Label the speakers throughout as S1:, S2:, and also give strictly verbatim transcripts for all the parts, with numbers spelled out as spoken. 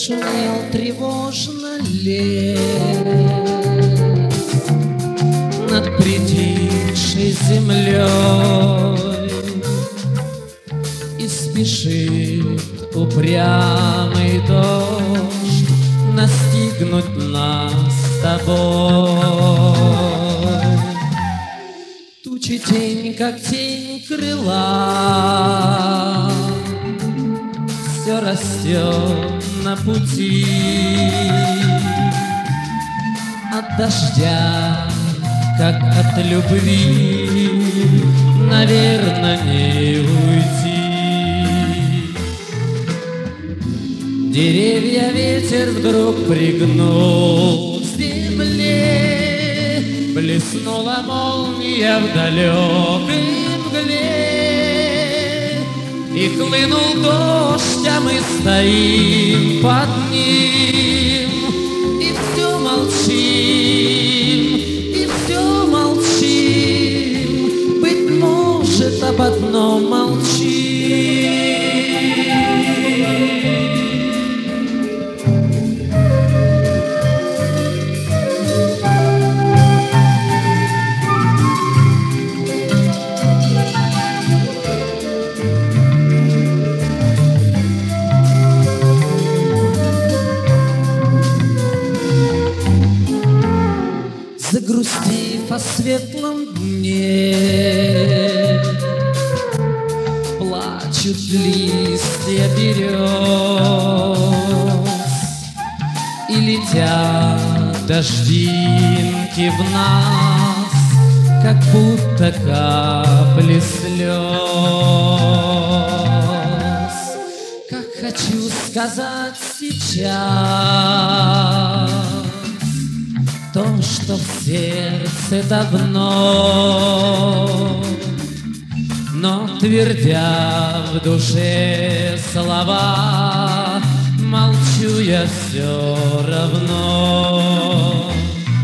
S1: Шумел тревожно лес над притихшей землей, и спешит упрямый дождь настигнуть нас с тобой. Тучи тень, как тень крыла, все растет на пути. От дождя, как от любви, наверно, не уйти. Деревья ветер вдруг пригнул к земле, блеснула молния в далекой мгле, и хлынул дождь, а мы стоим под ним, и все молчим, и все молчим, быть может, об одном молчим. Загрустив о светлом дне, плачут листья берез, и летят дождинки в нас, как будто капли слез. Как хочу сказать сейчас то, что в сердце давно, но, твердя в душе слова, молчу я все равно.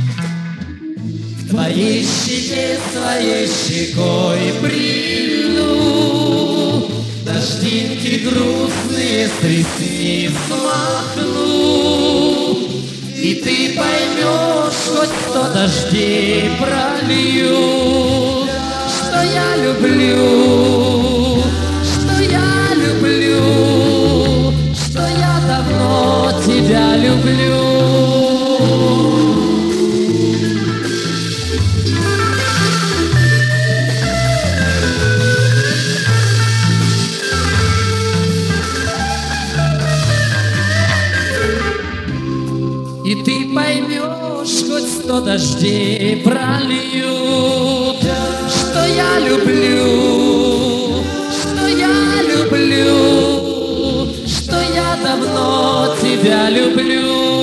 S1: К твоей щеке своей щекой прильну, дождинки грустные с ресниц смахну, и ты поймешь, хоть сто дождей прольют, что я люблю, что я люблю, что я давно тебя люблю. И ты поймешь, хоть сто дождей прольют, что я люблю, что я люблю, что я давно тебя люблю.